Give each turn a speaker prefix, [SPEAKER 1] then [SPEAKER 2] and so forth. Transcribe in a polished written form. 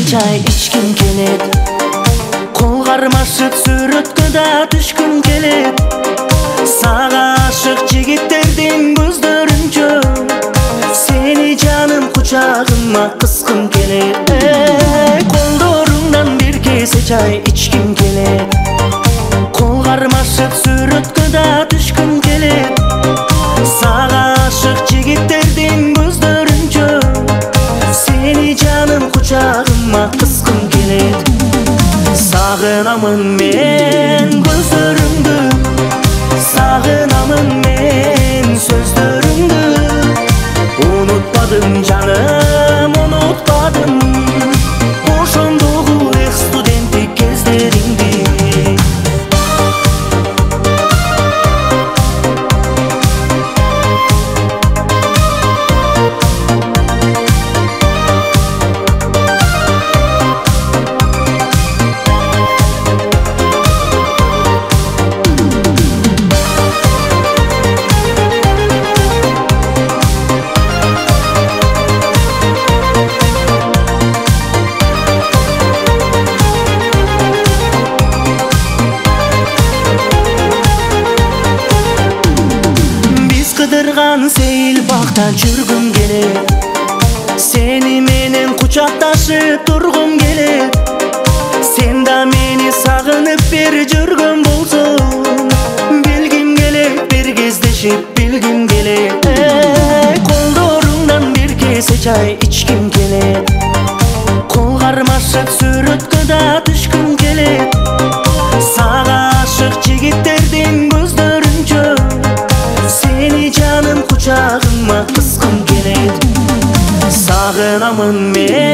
[SPEAKER 1] чай içkim келет. Кол кармашып сүрөткө да түшкүм келет. Сага ашык жигиттердин көздөрүнчө сени жаным кучагыма кыскым келет. Колдоруңдан бир кесе чай içkim келет. Кол кармашып сүрөткө да түшкүм келет. Сага ашык жигиттердин көздөрүнчө сени жаным кучагыма кыскым келет. Сагынамын мен көздөрүңдү, сагынамын мен сөздөрүңдү. Унутпадым жаным, унутпадым ошондогу эх студенттик кездериңди. Кыдырган сейил бакта жүргүм келет. Сени менен кучакташып тургум келет. Сен да мени сагынып бир жүргөн болсоң, билгим келет, бир кездешип билгим келет. Колдоруңдан бир кесе чай içkim келет. Кол кармашып сүрөткө да түшкүм келет. Сага ашык жигиттердин көздөрүнчө сени жаным кучагыма кыскым келет. Сагынамын мен